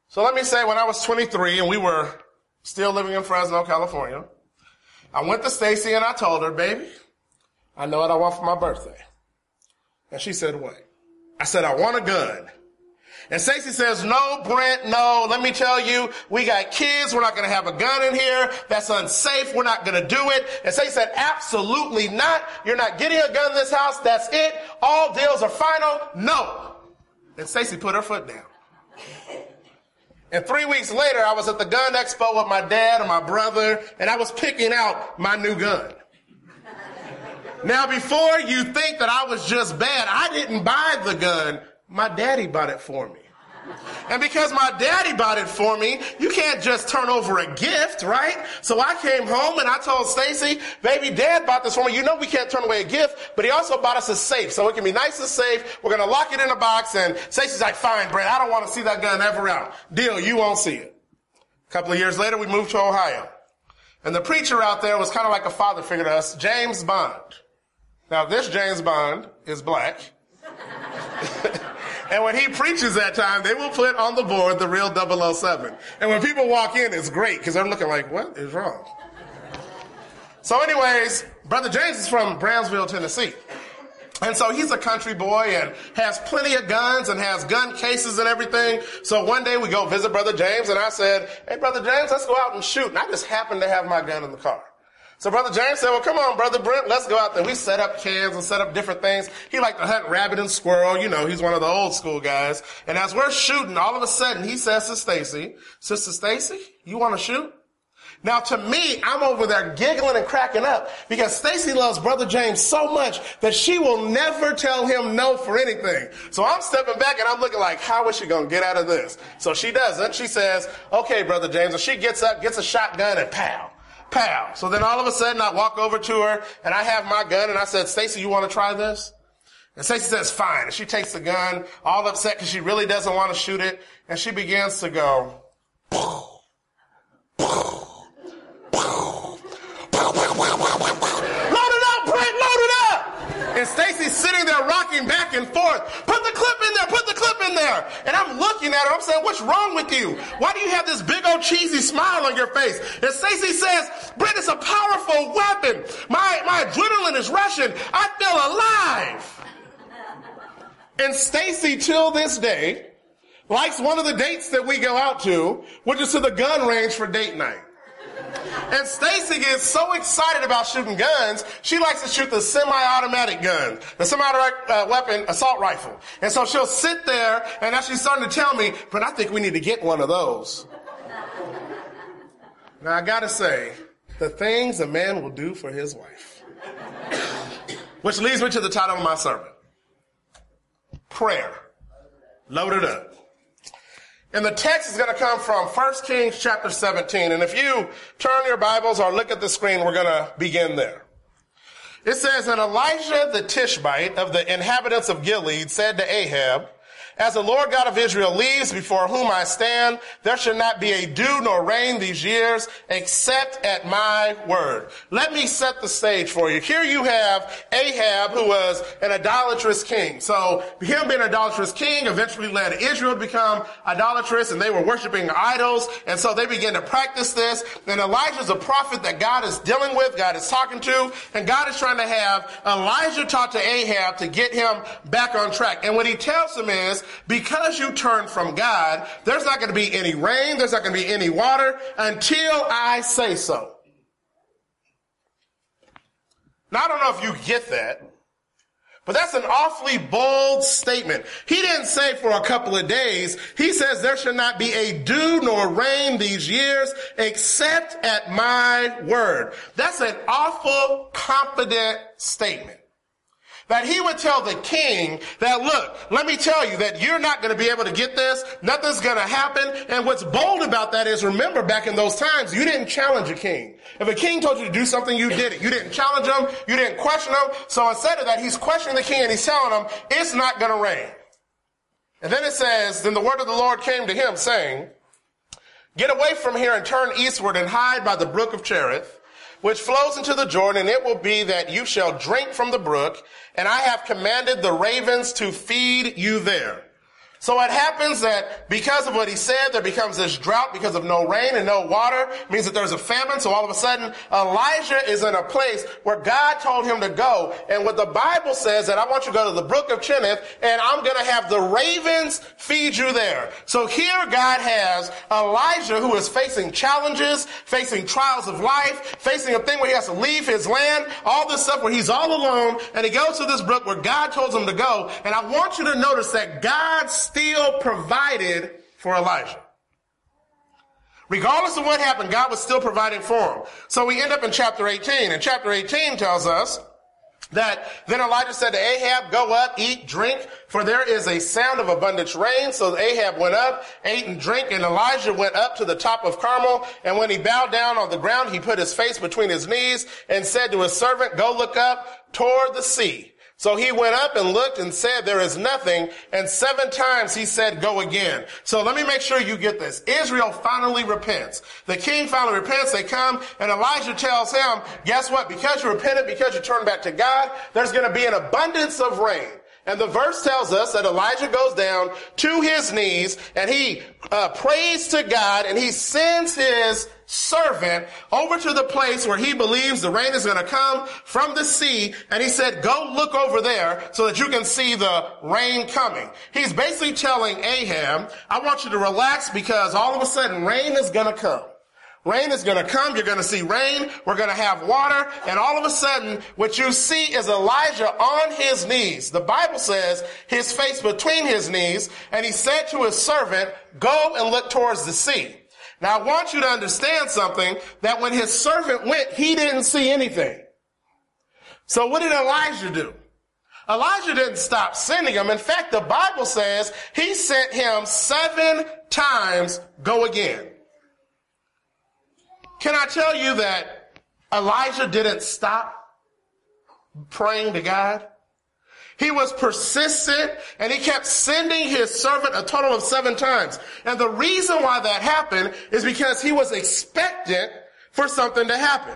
So let me say when I was 23 and we were still living in Fresno, California, I went to Stacy and I told her, baby, I know what I want for my birthday. And she said, what? I said, I want a gun. And Stacy says, no, Brent, no. Let me tell you, we got kids. We're not going to have a gun in here. That's unsafe. We're not going to do it. And Stacy said, absolutely not. You're not getting a gun in this house. That's it. All deals are final. No. And Stacy put her foot down. And 3 weeks later, I was at the gun expo with my dad and my brother, and I was picking out my new gun. Now, before you think that I was just bad, I didn't buy the gun. My daddy bought it for me. And because my daddy bought it for me, you can't just turn over a gift, right? So I came home and I told Stacy, baby, dad bought this for me. You know we can't turn away a gift, but he also bought us a safe. So it can be nice and safe. We're going to lock it in a box. And Stacy's like, fine, Brent, I don't want to see that gun ever out. Deal, you won't see it. A couple of years later, we moved to Ohio. And the preacher out there was kind of like a father figure to us, James Bond. Now, this James Bond is black. And when he preaches that time, they will put on the board the real 007. And when people walk in, it's great because they're looking like, what is wrong? So anyways, Brother James is from Brownsville, Tennessee. And so he's a country boy and has plenty of guns and has gun cases and everything. So one day we go visit Brother James and I said, hey, Brother James, let's go out and shoot. And I just happened to have my gun in the car. So Brother James said, well, come on, Brother Brent, let's go out there. We set up cans and set up different things. He liked to hunt rabbit and squirrel. You know, he's one of the old school guys. And as we're shooting, all of a sudden, he says to Stacy, Sister Stacy, you want to shoot? Now, to me, I'm over there giggling and cracking up because Stacy loves Brother James so much that she will never tell him no for anything. So I'm stepping back and I'm looking like, how is she going to get out of this? So she doesn't. She says, okay, Brother James. And she gets up, gets a shotgun, and pow. Pow. So then all of a sudden I walk over to her and I have my gun and I said, Stacy, you want to try this? And Stacy says, fine. And she takes the gun, all upset because she really doesn't want to shoot it. And she begins to go, load it up, Brent, load it up. And Stacy's sitting there rocking back and forth. Put the clip in there, put the clip in there. And I'm looking at her, I'm saying, what's wrong with you? Why do you have this big old cheesy smile on your face? And Stacy says, Brent, it's a powerful weapon. My adrenaline is rushing. I feel alive. And Stacy, till this day, likes one of the dates that we go out to, which is to the gun range for date night. And Stacy gets so excited about shooting guns, she likes to shoot the semi-automatic gun, the semi-automatic weapon, assault rifle. And so she'll sit there, and as she's starting to tell me, but I think we need to get one of those. Now, I gotta say, the things a man will do for his wife. Which leads me to the title of my sermon. Prayer. Load it up. And the text is going to come from 1 Kings chapter 17. And if you turn your Bibles or look at the screen, we're going to begin there. It says, and Elijah the Tishbite of the inhabitants of Gilead said to Ahab, as the Lord God of Israel lives before whom I stand, there shall not be a dew nor rain these years except at my word. Let me set the stage for you. Here you have Ahab, who was an idolatrous king. So him being an idolatrous king eventually led Israel to become idolatrous, and they were worshiping idols. And so they began to practice this. And Elijah's a prophet that God is dealing with, God is talking to, and God is trying to have Elijah talk to Ahab to get him back on track. And what he tells him is, because you turned from God, there's not going to be any rain, there's not going to be any water until I say so. Now, I don't know if you get that, but that's an awfully bold statement. He didn't say for a couple of days. He says there should not be a dew nor rain these years except at my word. That's an awful confident statement. That he would tell the king that, look, let me tell you that you're not going to be able to get this. Nothing's going to happen. And what's bold about that is, remember, back in those times, you didn't challenge a king. If a king told you to do something, you did it. You didn't challenge him. You didn't question him. So instead of that, he's questioning the king and he's telling him, it's not going to rain. And then it says, then the word of the Lord came to him saying, get away from here and turn eastward and hide by the brook of Cherith, which flows into the Jordan, and it will be that you shall drink from the brook, and I have commanded the ravens to feed you there. So it happens that because of what he said, there becomes this drought because of no rain and no water. It means that there's a famine. So all of a sudden, Elijah is in a place where God told him to go. And what the Bible says that I want you to go to the brook of Cherith, and I'm going to have the ravens feed you there. So here God has Elijah, who is facing challenges, facing trials of life, facing a thing where he has to leave his land, all this stuff where he's all alone, and he goes to this brook where God told him to go. And I want you to notice that God still provided for Elijah. Regardless of what happened, God was still providing for him. So we end up in chapter 18, and chapter 18 tells us that then Elijah said to Ahab, go up, eat, drink, for there is a sound of abundant rain. So Ahab went up, ate and drank, and Elijah went up to the top of Carmel. And when he bowed down on the ground, he put his face between his knees and said to his servant, go look up toward the sea. So he went up and looked and said, there is nothing. And 7 times he said, go again. So let me make sure you get this. Israel finally repents. The king finally repents. They come and Elijah tells him, guess what? Because you repented, because you turned back to God, there's going to be an abundance of rain. And the verse tells us that Elijah goes down to his knees and he prays to God, and he sends his servant over to the place where he believes the rain is going to come from the sea. And he said, go look over there so that you can see the rain coming. He's basically telling Ahab, I want you to relax because all of a sudden rain is going to come. Rain is going to come. You're going to see rain. We're going to have water. And all of a sudden, what you see is Elijah on his knees. The Bible says his face between his knees. And he said to his servant, go and look towards the sea. Now, I want you to understand something, that when his servant went, he didn't see anything. So what did Elijah do? Elijah didn't stop sending him. In fact, the Bible says he sent him 7 times, go again. Can I tell you that Elijah didn't stop praying to God? He was persistent, and he kept sending his servant a total of 7 times. And the reason why that happened is because he was expectant for something to happen.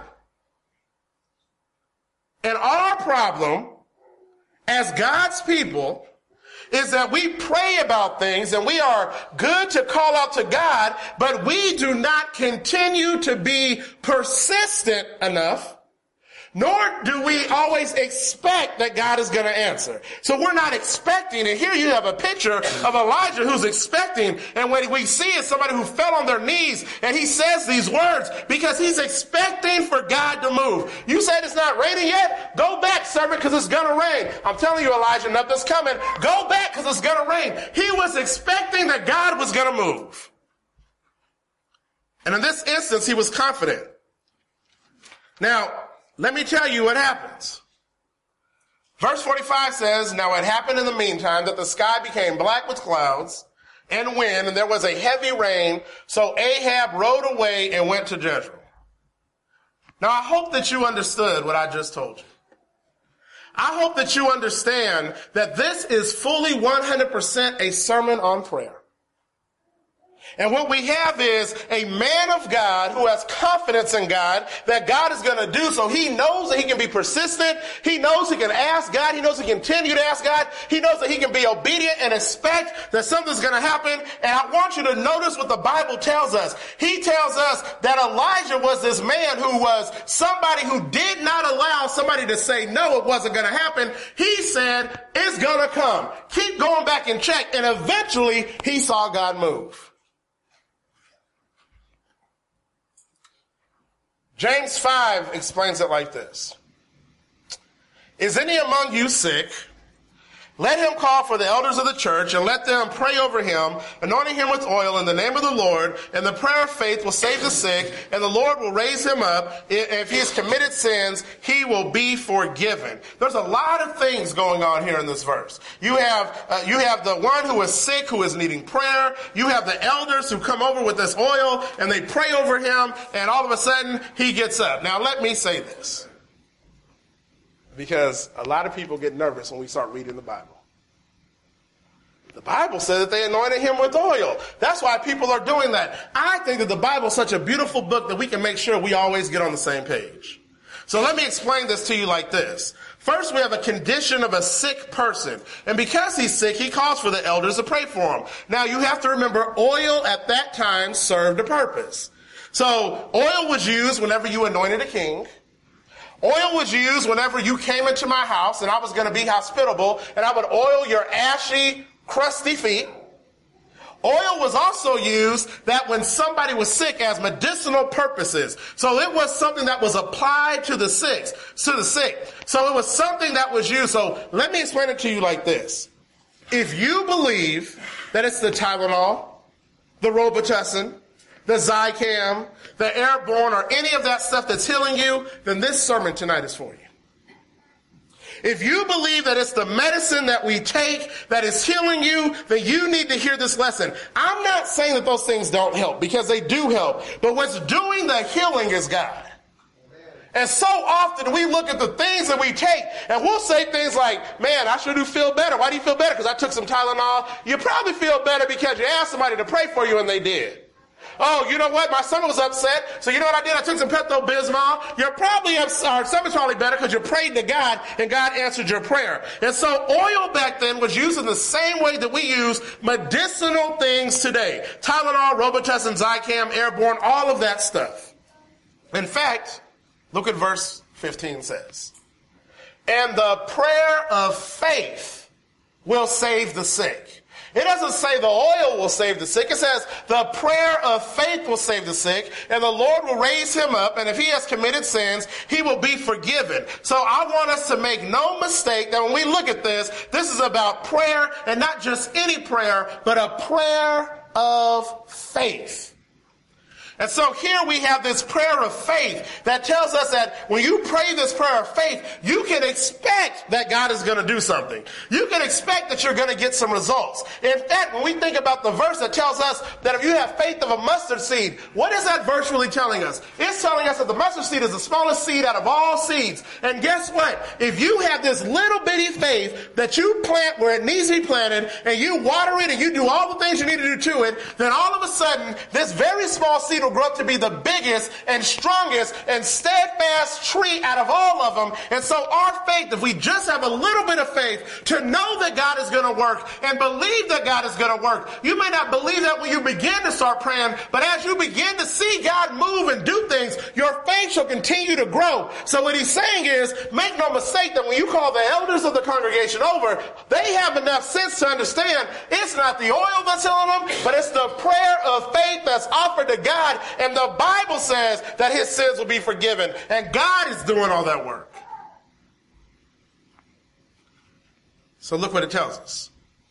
And our problem as God's people is that we pray about things and we are good to call out to God, but we do not continue to be persistent enough, nor do we always expect that God is going to answer. So we're not expecting, and here you have a picture of Elijah who's expecting, and what we see is somebody who fell on their knees, and he says these words because he's expecting for God to move. You said it's not raining yet? Go back, servant, because it's going to rain. I'm telling you, Elijah, nothing's coming. Go back because it's going to rain. He was expecting that God was going to move. And in this instance, he was confident. Now, let me tell you what happens. Verse 45 says, now it happened in the meantime that the sky became black with clouds and wind, and there was a heavy rain. So Ahab rode away and went to Jezreel. Now I hope that you understood what I just told you. I hope that you understand that this is fully 100% a sermon on prayer. And what we have is a man of God who has confidence in God that God is going to do. So he knows that he can be persistent. He knows he can ask God. He knows he can continue to ask God. He knows that he can be obedient and expect that something's going to happen. And I want you to notice what the Bible tells us. He tells us that Elijah was this man who was somebody who did not allow somebody to say, no, it wasn't going to happen. He said, it's going to come. Keep going back and check. And eventually he saw God move. James 5 explains it like this. Is any among you sick? Let him call for the elders of the church and let them pray over him, anointing him with oil in the name of the Lord. And the prayer of faith will save the sick, and the Lord will raise him up. If he has committed sins, he will be forgiven. There's a lot of things going on here in this verse. You have the one who is sick, who is needing prayer. You have the elders who come over with this oil, and they pray over him, and all of a sudden, he gets up. Now, let me say this, because a lot of people get nervous when we start reading the Bible. The Bible said that they anointed him with oil. That's why people are doing that. I think that the Bible is such a beautiful book that we can make sure we always get on the same page. So let me explain this to you like this. First, we have a condition of a sick person. And because he's sick, he calls for the elders to pray for him. Now, you have to remember, oil at that time served a purpose. So oil was used whenever you anointed a king. Oil was used whenever you came into my house and I was going to be hospitable and I would oil your ashy, crusty feet. Oil was also used that when somebody was sick as medicinal purposes. So it was something that was applied to the sick. So it was something that was used. So let me explain it to you like this. If you believe that it's the Tylenol, the Robitussin, the Zicam, the Airborne, or any of that stuff that's healing you, then this sermon tonight is for you. If you believe that it's the medicine that we take that is healing you, then you need to hear this lesson. I'm not saying that those things don't help, because they do help. But what's doing the healing is God. And so often we look at the things that we take and we'll say things like, man, I sure do feel better. Why do you feel better? Because I took some Tylenol. You probably feel better because you asked somebody to pray for you and they did. Oh, you know what? My stomach was upset. So you know what I did? I took some Pepto-Bismol. Your stomach's probably better because you prayed to God and God answered your prayer. And so oil back then was used in the same way that we use medicinal things today. Tylenol, Robitussin, Zicam, Airborne, all of that stuff. In fact, look at verse 15 says, and the prayer of faith will save the sick. It doesn't say the oil will save the sick. It says the prayer of faith will save the sick, and the Lord will raise him up, and if he has committed sins, he will be forgiven. So I want us to make no mistake that when we look at this is about prayer, and not just any prayer, but a prayer of faith. And so here we have this prayer of faith that tells us that when you pray this prayer of faith, you can expect that God is going to do something. You can expect that you're going to get some results. In fact, when we think about the verse that tells us that if you have faith of a mustard seed, what is that verse really telling us? It's telling us that the mustard seed is the smallest seed out of all seeds. And guess what? If you have this little bitty faith that you plant where it needs to be planted, and you water it and you do all the things you need to do to it, then all of a sudden, this very small seed will grow up to be the biggest and strongest and steadfast tree out of all of them. And so our faith, if we just have a little bit of faith to know that God is going to work and believe that God is going to work, you may not believe that when you begin to start praying, but as you begin to see God move and do things, your faith shall continue to grow. So what he's saying is, make no mistake that when you call the elders of the congregation over, they have enough sense to understand it's not the oil that's healing them, but it's the prayer of faith that's offered to God. And the Bible says that his sins will be forgiven. And God is doing all that work. So look what it tells us.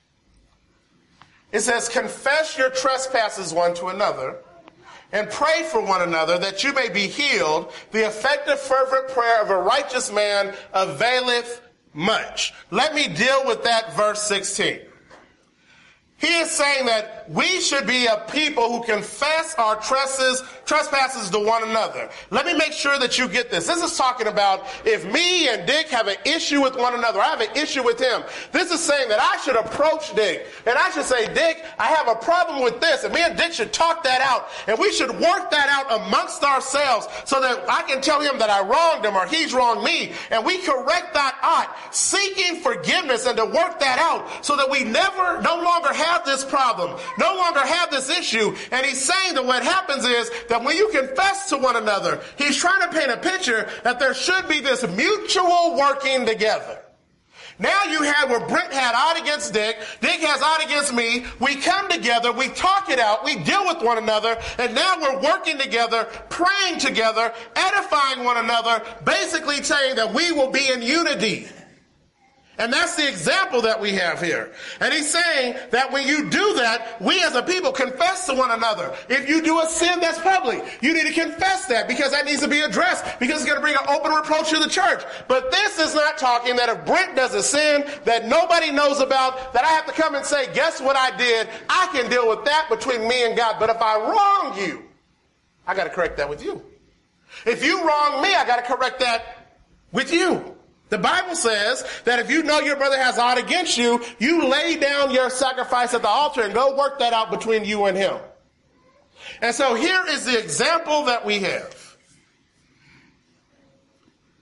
It says, confess your trespasses one to another and pray for one another that you may be healed. The effective fervent prayer of a righteous man availeth much. Let me deal with that verse 16. He is saying that we should be a people who confess our trespasses to one another. Let me make sure that you get this. This is talking about if me and Dick have an issue with one another, I have an issue with him. This is saying that I should approach Dick and I should say, Dick, I have a problem with this. And me and Dick should talk that out. And we should work that out amongst ourselves so that I can tell him that I wronged him or he's wronged me. And we correct that ought, seeking forgiveness and to work that out so that we no longer have this problem, no longer have this issue. And he's saying that what happens is that when you confess to one another, he's trying to paint a picture that there should be this mutual working together. Now you have where Brent had out against Dick, Dick has out against me, we come together, we talk it out, we deal with one another, and now we're working together, praying together, edifying one another, basically saying that we will be in unity. And that's the example that we have here. And he's saying that when you do that, we as a people confess to one another. If you do a sin that's public, you need to confess that because that needs to be addressed because it's going to bring an open reproach to the church. But this is not talking that if Brent does a sin that nobody knows about, that I have to come and say, guess what I did? I can deal with that between me and God. But if I wrong you, I got to correct that with you. If you wrong me, I got to correct that with you. The Bible says that if you know your brother has ought against you, you lay down your sacrifice at the altar and go work that out between you and him. And so here is the example that we have.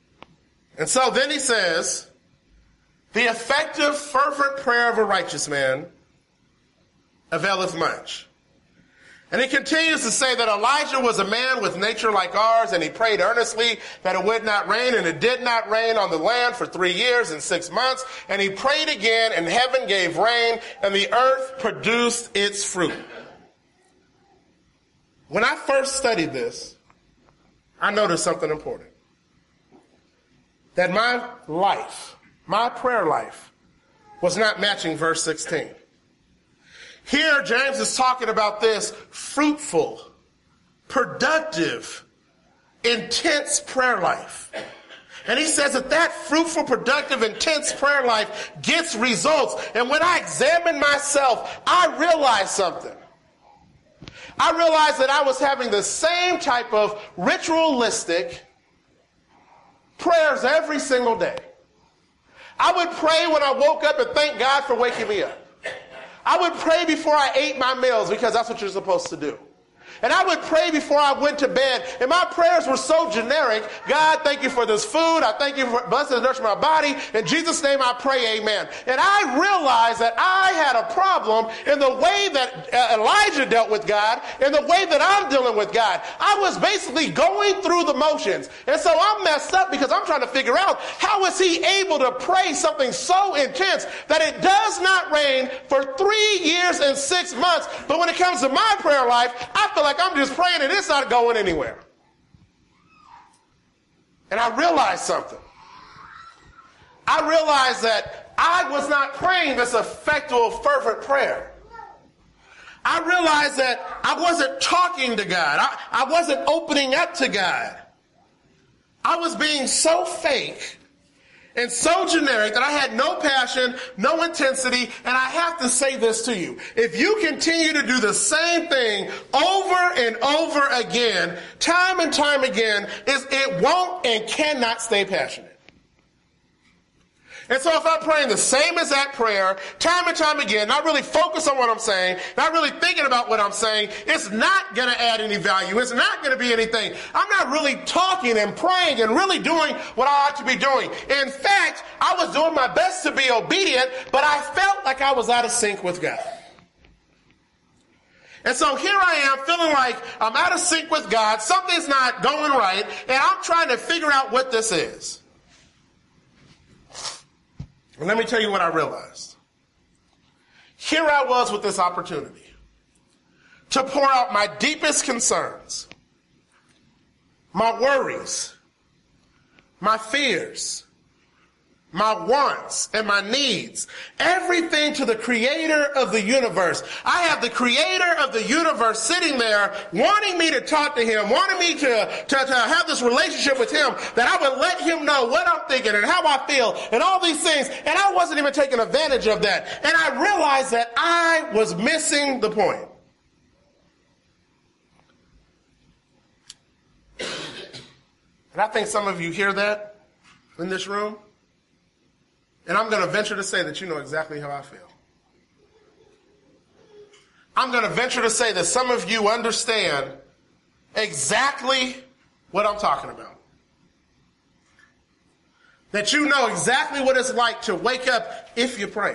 And so then he says, the effective, fervent prayer of a righteous man availeth much. And he continues to say that Elijah was a man with nature like ours, and he prayed earnestly that it would not rain, and it did not rain on the land for 3 years and 6 months. And he prayed again, and heaven gave rain, and the earth produced its fruit. When I first studied this, I noticed something important. That my life, my prayer life, was not matching verse 16. Here, James is talking about this fruitful, productive, intense prayer life. And he says that fruitful, productive, intense prayer life gets results. And when I examine myself, I realized something. I realized that I was having the same type of ritualistic prayers every single day. I would pray when I woke up and thank God for waking me up. I would pray before I ate my meals because that's what you're supposed to do. And I would pray before I went to bed. And my prayers were so generic. God, thank you for this food. I thank you for blessing and nourishing my body. In Jesus' name I pray, amen. And I realized that I had a problem in the way that Elijah dealt with God and the way that I'm dealing with God. I was basically going through the motions. And so I'm messed up because I'm trying to figure out how is he able to pray something so intense that it does not rain for 3 years and 6 months. But when it comes to my prayer life, I feel like I'm just praying and it's not going anywhere. And I realized something. I realized that I was not praying this effectual, fervent prayer. I realized that I wasn't talking to God. I wasn't opening up to God. I was being so fake and so generic that I had no passion, no intensity, and I have to say this to you. If you continue to do the same thing over and over again, time and time again, it won't and cannot stay passionate. And so if I'm praying the same exact prayer, time and time again, not really focused on what I'm saying, not really thinking about what I'm saying, it's not going to add any value. It's not going to be anything. I'm not really talking and praying and really doing what I ought to be doing. In fact, I was doing my best to be obedient, but I felt like I was out of sync with God. And so here I am feeling like I'm out of sync with God. Something's not going right, and I'm trying to figure out what this is. And let me tell you what I realized. Here I was with this opportunity to pour out my deepest concerns, my worries, my fears, my wants and my needs, everything to the creator of the universe. I have the creator of the universe sitting there wanting me to talk to him, wanting me to have this relationship with him, that I would let him know what I'm thinking and how I feel and all these things. And I wasn't even taking advantage of that. And I realized that I was missing the point. And I think some of you hear that in this room. And I'm going to venture to say that you know exactly how I feel. I'm going to venture to say that some of you understand exactly what I'm talking about. That you know exactly what it's like to wake up if you pray.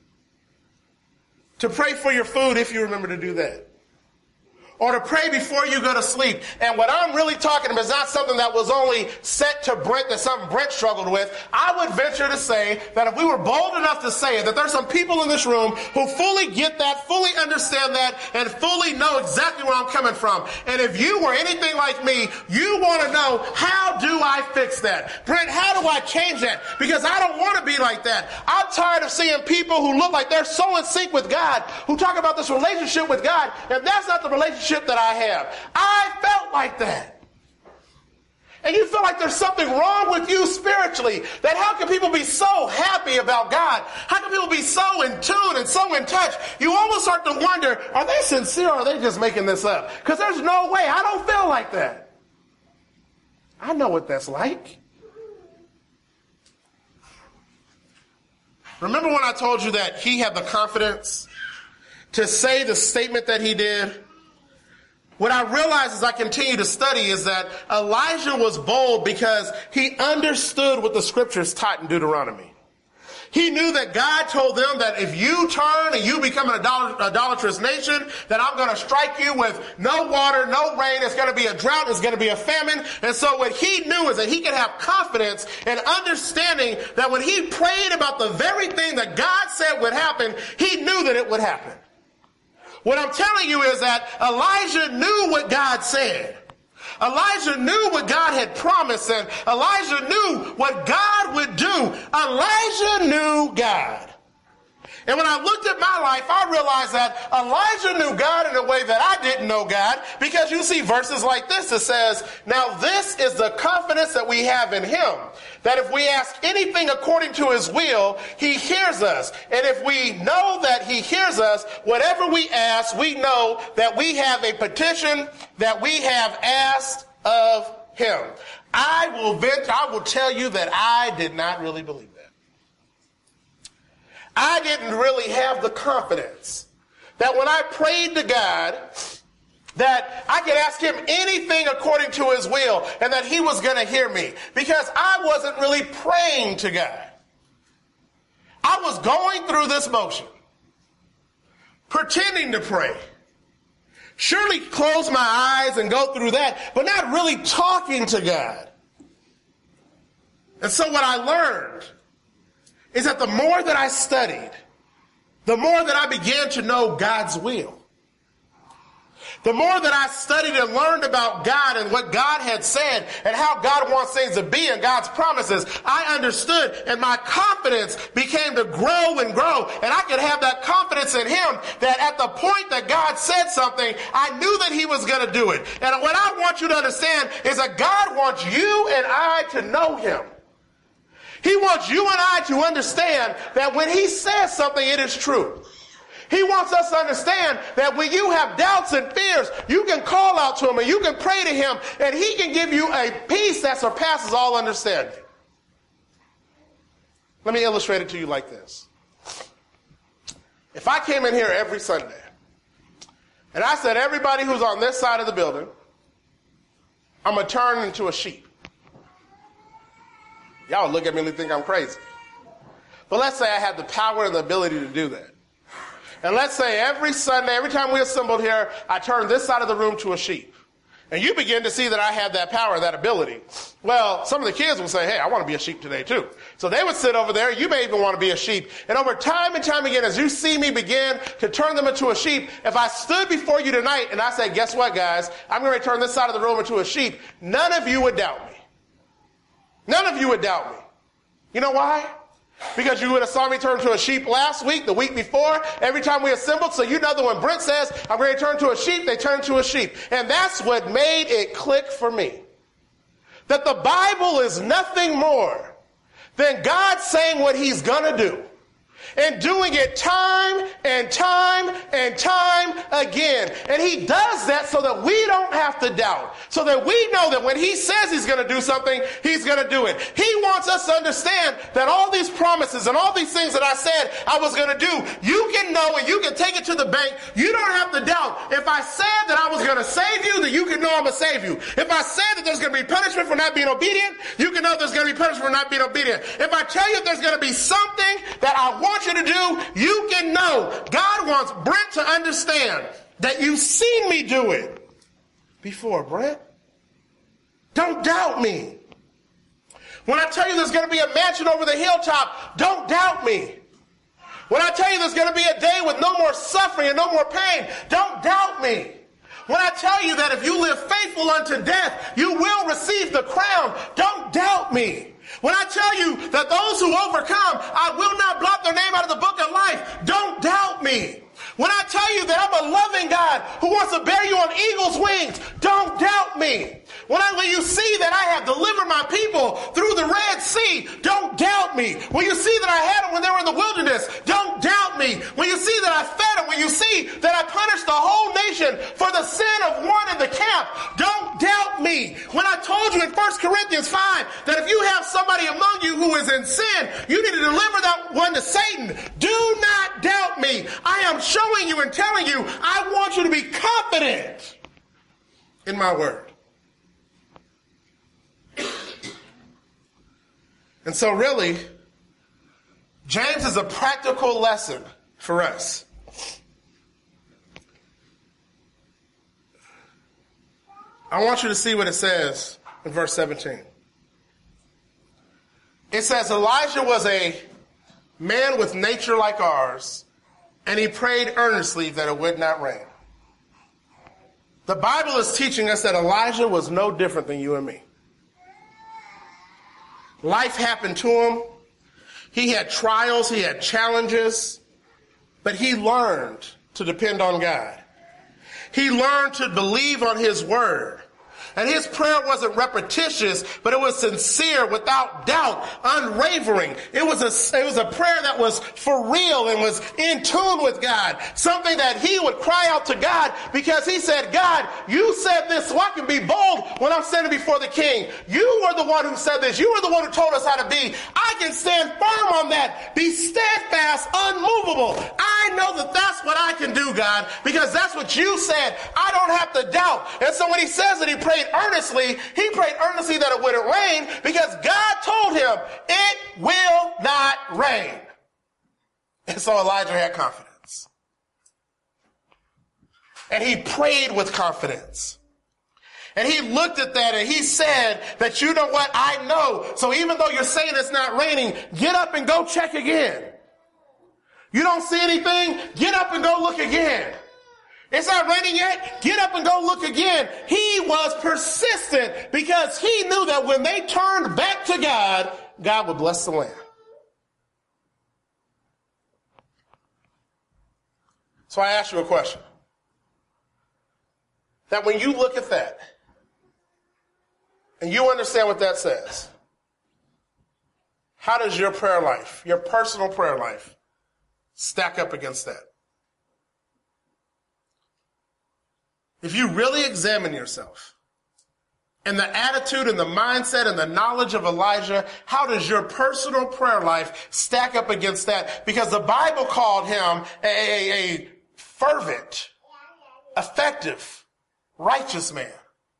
To pray for your food if you remember to do that. Or to pray before you go to sleep. And what I'm really talking about is not something that was only set to Brent, that's something Brent struggled with. I would venture to say that if we were bold enough to say it, that there's some people in this room who fully get that, fully understand that, and fully know exactly where I'm coming from. And if you were anything like me, you want to know, how do I fix that? Brent, how do I change that? Because I don't want to be like that. I'm tired of seeing people who look like they're so in sync with God, who talk about this relationship with God, and that's not the relationship that I have. I felt like that. And you feel like there's something wrong with you spiritually. That how can people be so happy about God? How can people be so in tune and so in touch? You almost start to wonder, are they sincere or are they just making this up? Because there's no way. I don't feel like that. I know what that's like. Remember when I told you that he had the confidence to say the statement that he did? what I realized as I continue to study is that Elijah was bold because he understood what the scriptures taught in Deuteronomy. He knew that God told them that if you turn and you become an idolatrous nation, that I'm going to strike you with no water, no rain. It's going to be a drought. It's going to be a famine. And so what he knew is that he could have confidence and understanding that when he prayed about the very thing that God said would happen, he knew that it would happen. What I'm telling you is that Elijah knew what God said. Elijah knew what God had promised, and Elijah knew what God would do. Elijah knew God. And when I looked at my life, I realized that Elijah knew God in a way that I didn't know God, because you see verses like this. It says, now this is the confidence that we have in him, that if we ask anything according to his will, he hears us. And if we know that he hears us, whatever we ask, we know that we have a petition that we have asked of him. I will tell you that I did not really believe that. I didn't really have the confidence that when I prayed to God, that I could ask him anything according to his will and that he was going to hear me, because I wasn't really praying to God. I was going through this motion, pretending to pray. Surely close my eyes and go through that, but not really talking to God. And so what I learned is that the more that I studied, the more that I began to know God's will. The more that I studied and learned about God and what God had said and how God wants things to be and God's promises, I understood, and my confidence began to grow and grow. And I could have that confidence in him that at the point that God said something, I knew that he was going to do it. And what I want you to understand is that God wants you and I to know him. He wants you and I to understand that when he says something, it is true. He wants us to understand that when you have doubts and fears, you can call out to him and you can pray to him, and he can give you a peace that surpasses all understanding. Let me illustrate it to you like this. If I came in here every Sunday and I said, everybody who's on this side of the building, I'm going to turn into a sheep. Y'all look at me and think I'm crazy. But let's say I had the power and the ability to do that. And let's say every Sunday, every time we assembled here, I turned this side of the room to a sheep. And you begin to see that I have that power, that ability. Well, some of the kids will say, hey, I want to be a sheep today too. So they would sit over there. You may even want to be a sheep. And over time and time again, as you see me begin to turn them into a sheep, if I stood before you tonight and I said, guess what, guys? I'm going to turn this side of the room into a sheep. None of you would doubt me. None of you would doubt me. You know why? Because you would have saw me turn to a sheep last week, the week before, every time we assembled. So you know that when Brent says, I'm going to turn to a sheep, they turn to a sheep. And that's what made it click for me. That the Bible is nothing more than God saying what he's going to do. And doing it time and time and time again. And he does that so that we don't have to doubt. So that we know that when he says he's going to do something, he's going to do it. He wants us to understand that all these promises and all these things that I said I was going to do, you can know and you can take it to the bank. You don't have to doubt. If I said that I was going to save you, then you can know I'm going to save you. If I said that there's going to be punishment for not being obedient, you can know there's going to be punishment for not being obedient. If I tell you there's going to be something that I want you to do, you can know. God wants Brent to understand that you've seen me do it before, Brent. Don't doubt me. When I tell you there's going to be a mansion over the hilltop, don't doubt me. When I tell you there's going to be a day with no more suffering and no more pain, don't doubt me. When I tell you that if you live faithful unto death, you will receive the crown, don't doubt me. When I tell you that those who overcome, I will not blot their name out of the book of life, don't doubt me. When I tell you that I'm a loving God who wants to bear you on eagle's wings, don't doubt me. When you see that I have delivered my people through the Red Sea, don't doubt me. When you see that I had them when they were in the wilderness, don't doubt me. When you see that I fed them, when you see that I punished the whole nation for the sin of one in the camp, don't doubt me. When I told you in 1 Corinthians 5 that if you have somebody among you who is in sin, you need to deliver that one to Satan, do not doubt me. I am showing you and telling you, I want you to be confident in my word. And so really, James is a practical lesson for us. I want you to see what it says in verse 17. It says, Elijah was a man with nature like ours, and he prayed earnestly that it would not rain. The Bible is teaching us that Elijah was no different than you and me. Life happened to him. He had trials, he had challenges, but he learned to depend on God. He learned to believe on his word. And his prayer wasn't repetitious, but it was sincere, without doubt, unwavering. It was a prayer that was for real and was in tune with God. Something that he would cry out to God because he said, God, you said this so I can be bold when I'm standing before the king. You were the one who said this. You were the one who told us how to be. I can stand firm on that. Be steadfast, unmovable. I know that that's what I can do, God, because that's what you said. I don't have to doubt. And so when he says that he prayed earnestly that it wouldn't rain because God told him it will not rain. And so Elijah had confidence. And he prayed with confidence. And he looked at that and he said that, you know what, I know. So even though you're saying it's not raining, get up and go check again. You don't see anything? Get up and go look again. It's not raining yet? Get up and go look again. He was persistent because he knew that when they turned back to God, God would bless the land. So I ask you a question. That when you look at that and you understand what that says, how does your prayer life, your personal prayer life, stack up against that? If you really examine yourself and the attitude and the mindset and the knowledge of Elijah, how does your personal prayer life stack up against that? Because the Bible called him a fervent, effective, righteous man.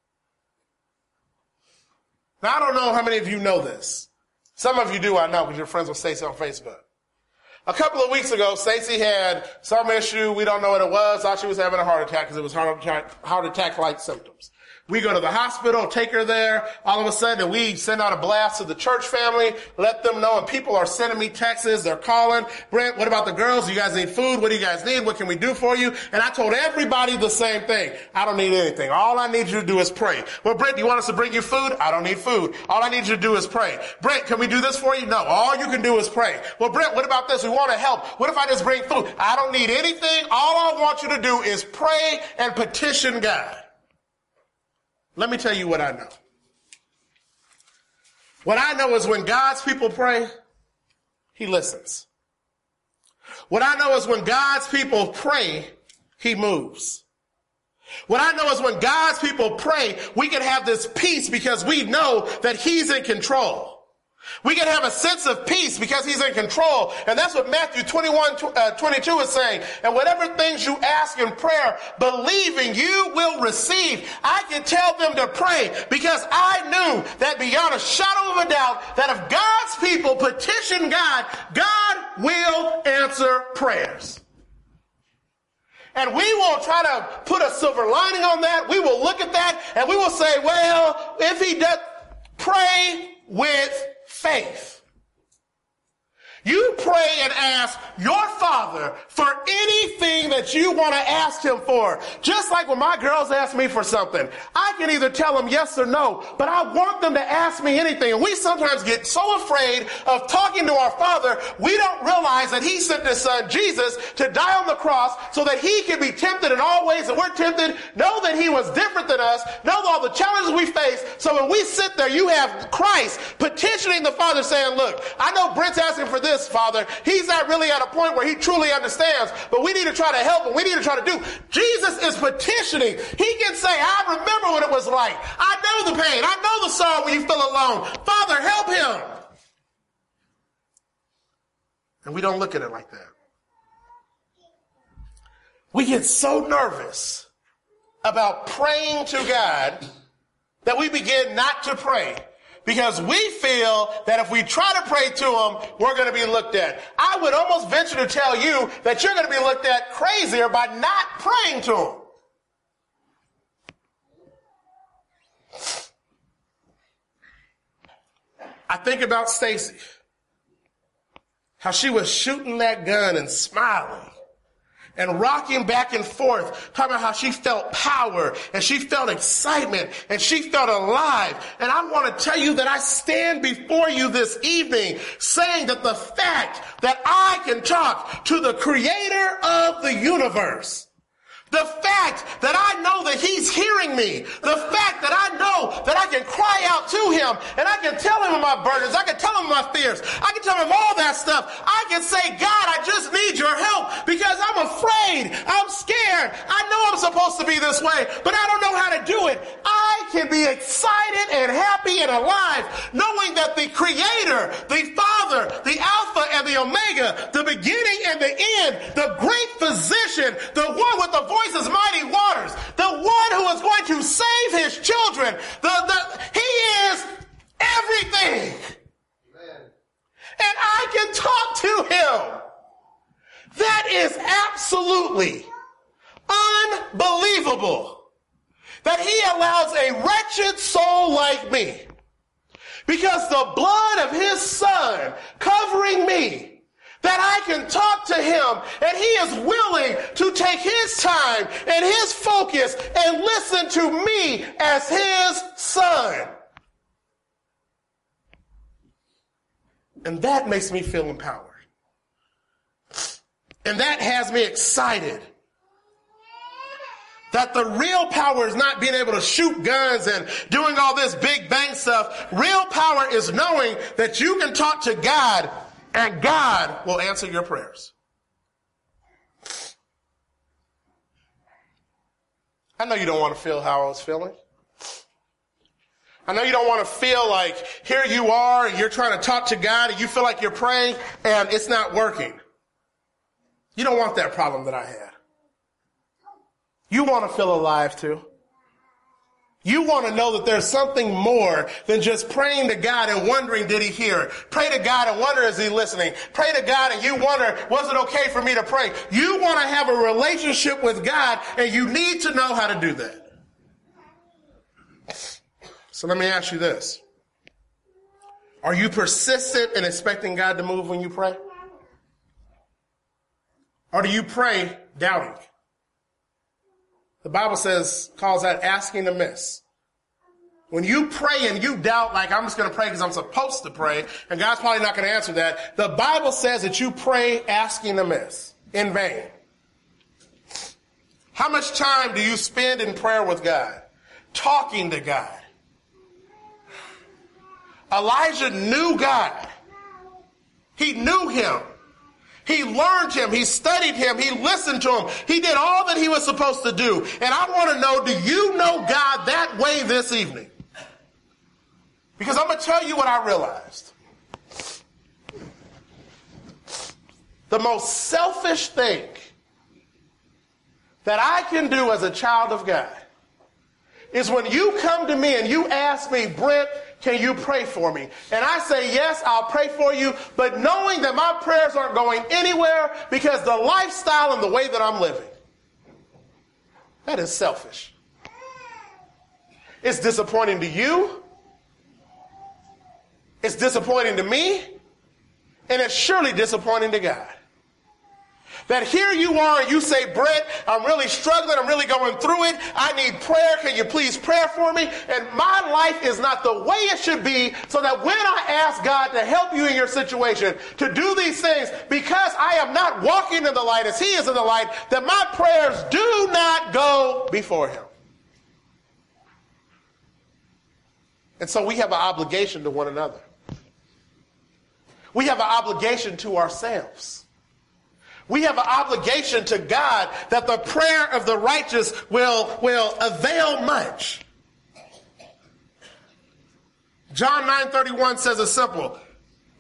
Now, I don't know how many of you know this. Some of you do, I know, because you're friends with Stacey on Facebook. A couple of weeks ago, Stacey had some issue. We don't know what it was. Thought she was having a heart attack because it was heart attack-like symptoms. We go to the hospital, take her there. All of a sudden, we send out a blast to the church family, let them know, and people are sending me texts. They're calling. Brent, what about the girls? You guys need food? What do you guys need? What can we do for you? And I told everybody the same thing. I don't need anything. All I need you to do is pray. Well, Brent, do you want us to bring you food? I don't need food. All I need you to do is pray. Brent, can we do this for you? No. All you can do is pray. Well, Brent, what about this? We want to help. What if I just bring food? I don't need anything. All I want you to do is pray and petition God. Let me tell you what I know. What I know is when God's people pray, he listens. What I know is when God's people pray, he moves. What I know is when God's people pray, we can have this peace because we know that he's in control. We can have a sense of peace because he's in control. And that's what Matthew 22 is saying. And whatever things you ask in prayer, believing you will receive. I can tell them to pray because I knew that beyond a shadow of a doubt that if God's people petition God, God will answer prayers. And we won't try to put a silver lining on that. We will look at that and we will say, well, if he does, pray with faith. You pray and ask your Father for anything that you want to ask him for. Just like when my girls ask me for something, I can either tell them yes or no, but I want them to ask me anything. And we sometimes get so afraid of talking to our Father, we don't realize that he sent his son Jesus to die on the cross so that he can be tempted in all ways that we're tempted, know that he was different than us, know all the challenges we face. So when we sit there, you have Christ petitioning the Father saying, look, I know Brent's asking for this, Father. He's not really at a point where he truly understands, but we need to try to help him. We need to try to do. Jesus is petitioning. He can say, I remember what it was like. I know the pain. I know the sorrow when you feel alone. Father, help him. And we don't look at it like that. We get so nervous about praying to God that we begin not to pray because we feel that if we try to pray to him, we're going to be looked at. I would almost venture to tell you that you're going to be looked at crazier by not praying to him. I think about Stacy, how she was shooting that gun and smiling and rocking back and forth, talking about how she felt power and she felt excitement and she felt alive. And I want to tell you that I stand before you this evening saying that the fact that I can talk to the creator of the universe, the fact that I know that he's hearing me, the fact that I know that I can cry out to him and I can tell him my burdens, I can tell him my fears, I can tell him all that stuff. I can say, God, I just need your help because I'm afraid, I'm scared. I know I'm supposed to be this way, but I don't know how to do it. I can be excited and happy and alive knowing that the Creator, the Father, the Alpha and the Omega, the beginning and the end, the great physician, the one with the voice as mighty waters, the one who is going to save his children, he is everything. Amen. And I can talk to him. That is absolutely unbelievable that he allows a wretched soul like me, because the blood of his son covering me, that I can talk to him and he is willing to take his time and his focus and listen to me as his son. And that makes me feel empowered. And that has me excited. That the real power is not being able to shoot guns and doing all this big bang stuff. Real power is knowing that you can talk to God and God will answer your prayers. I know you don't want to feel how I was feeling. I know you don't want to feel like here you are and you're trying to talk to God and you feel like you're praying and it's not working. You don't want that problem that I had. You want to feel alive too. You want to know that there's something more than just praying to God and wondering, did he hear? Pray to God and wonder, is he listening? Pray to God and you wonder, was it okay for me to pray? You want to have a relationship with God and you need to know how to do that. So let me ask you this. Are you persistent in expecting God to move when you pray? Or do you pray doubting? The Bible calls that asking amiss. When you pray and you doubt, like I'm just going to pray because I'm supposed to pray, and God's probably not going to answer that, the Bible says that you pray asking amiss, in vain. How much time do you spend in prayer with God, talking to God? Elijah knew God. He knew him. He learned him. He studied him. He listened to him. He did all that he was supposed to do. And I want to know, do you know God that way this evening? Because I'm going to tell you what I realized. The most selfish thing that I can do as a child of God is when you come to me and you ask me, Brent, can you pray for me? And I say, yes, I'll pray for you, but knowing that my prayers aren't going anywhere because the lifestyle and the way that I'm living. That is selfish. It's disappointing to you. It's disappointing to me. And it's surely disappointing to God. That here you are and you say, Brent, I'm really struggling. I'm really going through it. I need prayer. Can you please pray for me? And my life is not the way it should be, so that when I ask God to help you in your situation, to do these things, because I am not walking in the light as he is in the light, that my prayers do not go before him. And so we have an obligation to one another. We have an obligation to ourselves. We have an obligation to God that the prayer of the righteous will avail much. John 9:31 says it's simple.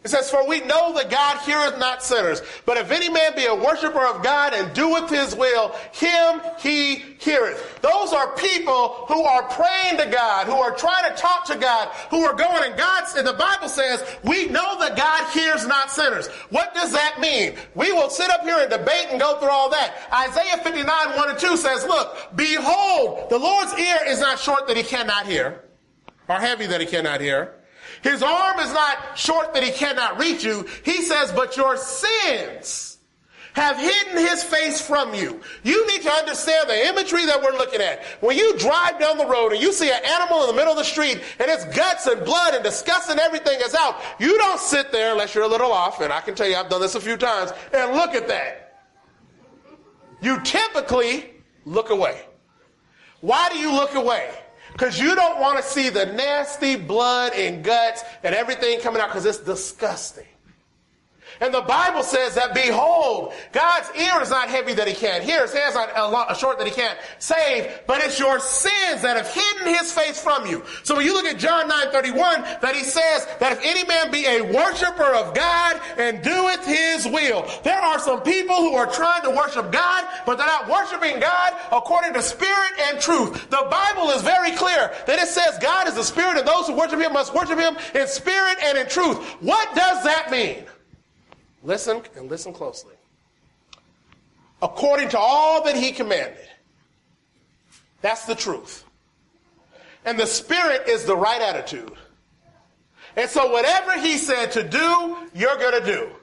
It says, for we know that God heareth not sinners. But if any man be a worshiper of God and doeth his will, him he heareth. Those are people who are praying to God, who are trying to talk to God, who are going, and the Bible says, we know that God hears not sinners. What does that mean? We will sit up here and debate and go through all that. Isaiah 59, 1 and 2 says, look, behold, the Lord's ear is not short that he cannot hear, or heavy that he cannot hear. His arm is not short that he cannot reach you. He says, but your sins have hidden his face from you. You need to understand the imagery that we're looking at. When you drive down the road and you see an animal in the middle of the street and its guts and blood and disgust and everything is out, you don't sit there unless you're a little off, and I can tell you I've done this a few times, and look at that. You typically look away. Why do you look away? Because you don't want to see the nasty blood and guts and everything coming out because it's disgusting. And the Bible says that, behold, God's ear is not heavy that he can't hear. His hand's not short that he can't save. But it's your sins that have hidden his face from you. So when you look at John 9:31, that he says that if any man be a worshiper of God and doeth his will. There are some people who are trying to worship God, but they're not worshiping God according to spirit and truth. The Bible is very clear that it says God is the spirit, and those who worship him must worship him in spirit and in truth. What does that mean? Listen, and listen closely. According to all that he commanded. That's the truth. And the spirit is the right attitude. And so whatever he said to do, you're going to do.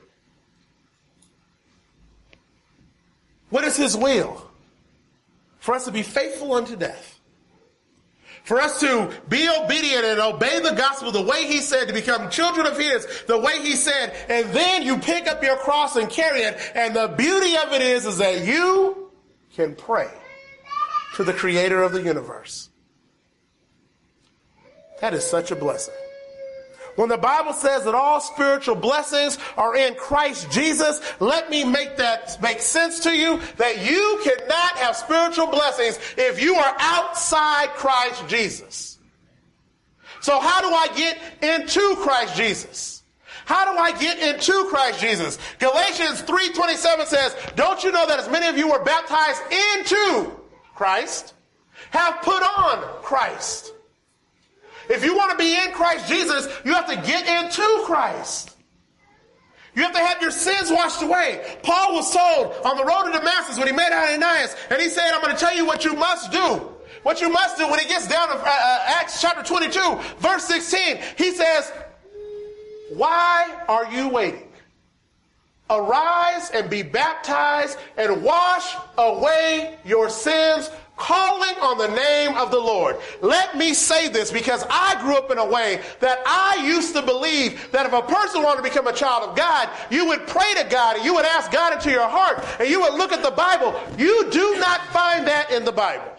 What is his will? For us to be faithful unto death. For us to be obedient and obey the gospel the way he said, to become children of his the way he said, and then you pick up your cross and carry it. And the beauty of it is that you can pray to the creator of the universe. That is such a blessing. When the Bible says that all spiritual blessings are in Christ Jesus, let me make that make sense to you, that you cannot have spiritual blessings if you are outside Christ Jesus. So how do I get into Christ Jesus? How do I get into Christ Jesus? Galatians 3:27 says, don't you know that as many of you were baptized into Christ, have put on Christ? If you want to be in Christ Jesus, you have to get into Christ. You have to have your sins washed away. Paul was told on the road to Damascus when he met Ananias, and he said, I'm going to tell you what you must do. What you must do when he gets down to Acts chapter 22, verse 16, he says, why are you waiting? Arise and be baptized and wash away your sins, calling on the name of the Lord. Let me say this because I grew up in a way that I used to believe that if a person wanted to become a child of God, you would pray to God and you would ask God into your heart and you would look at the Bible. You do not find that in the Bible.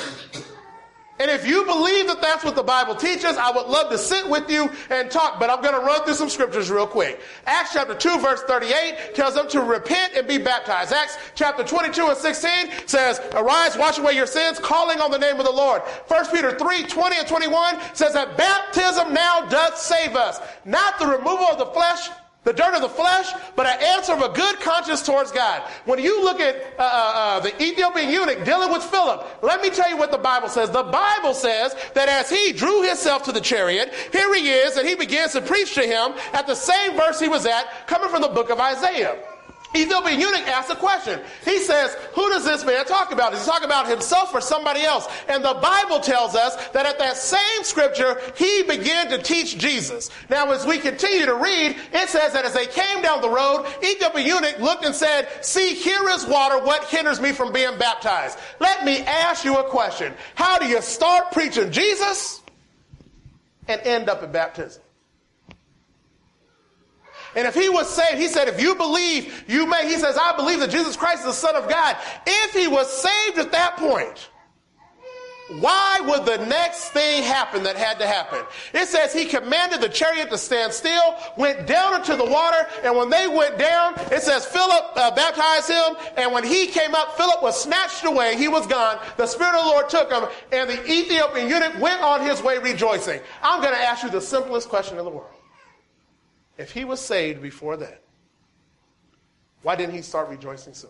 And if you believe that that's what the Bible teaches, I would love to sit with you and talk, but I'm going to run through some scriptures real quick. Acts chapter 2 verse 38 tells them to repent and be baptized. Acts chapter 22 and 16 says, arise, wash away your sins, calling on the name of the Lord. 1 Peter 3:20 and 21 says that baptism now doth save us, not the removal of the flesh, the dirt of the flesh, but an answer of a good conscience towards God. When you look at the Ethiopian eunuch dealing with Philip, let me tell you what the Bible says. The Bible says that as he drew himself to the chariot, here he is, and he begins to preach to him at the same verse he was at, coming from the book of Isaiah. Ethiopian eunuch asks a question. He says, who does this man talk about? Does he talk about himself or somebody else? And the Bible tells us that at that same scripture, he began to teach Jesus. Now, as we continue to read, it says that as they came down the road, Ethiopian eunuch looked and said, see, here is water. What hinders me from being baptized? Let me ask you a question. How do you start preaching Jesus and end up in baptism? And if he was saved, he said, if you believe, you may. He says, I believe that Jesus Christ is the Son of God. If he was saved at that point, why would the next thing happen that had to happen? It says he commanded the chariot to stand still, went down into the water, and when they went down, it says Philip baptized him, and when he came up, Philip was snatched away. He was gone. The Spirit of the Lord took him, and the Ethiopian eunuch went on his way rejoicing. I'm going to ask you the simplest question in the world. If he was saved before that, why didn't he start rejoicing sooner?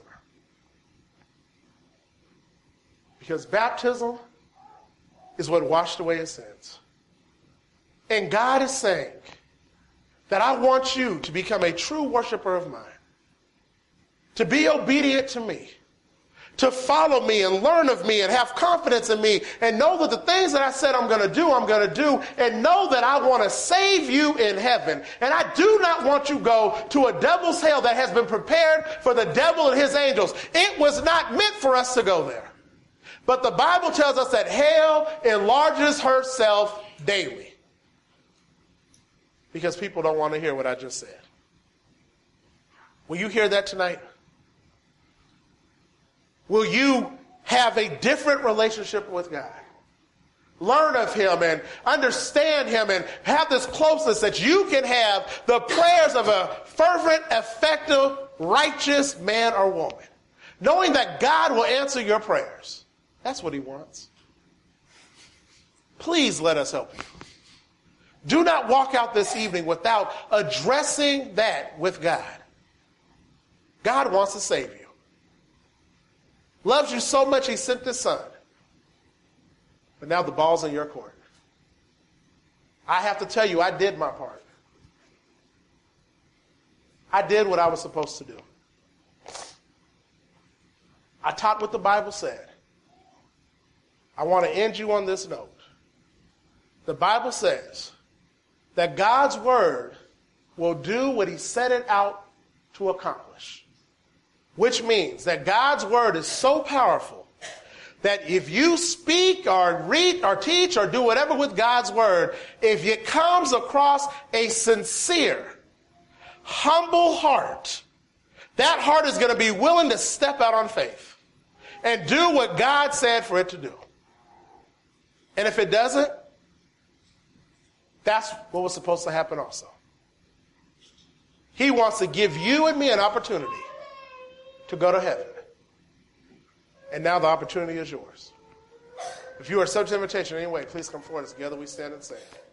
Because baptism is what washed away his sins. And God is saying that I want you to become a true worshiper of mine, to be obedient to me, to follow me and learn of me and have confidence in me and know that the things that I said I'm going to do, and know that I want to save you in heaven. And I do not want you to go to a devil's hell that has been prepared for the devil and his angels. It was not meant for us to go there. But the Bible tells us that hell enlarges herself daily. Because people don't want to hear what I just said. Will you hear that tonight? Will you have a different relationship with God? Learn of him and understand him and have this closeness that you can have the prayers of a fervent, effective, righteous man or woman. Knowing that God will answer your prayers. That's what he wants. Please let us help you. Do not walk out this evening without addressing that with God. God wants to save you. Loves you so much he sent his son. But now the ball's in your court. I have to tell you, I did my part. I did what I was supposed to do. I taught what the Bible said. I want to end you on this note. The Bible says that God's word will do what he set it out to accomplish. Which means that God's word is so powerful that if you speak or read or teach or do whatever with God's word, if it comes across a sincere, humble heart, that heart is going to be willing to step out on faith and do what God said for it to do. And if it doesn't, that's what was supposed to happen also. He wants to give you and me an opportunity to go to heaven. And now the opportunity is yours. If you are subject to invitation in any way, please come forward as together we stand and sing.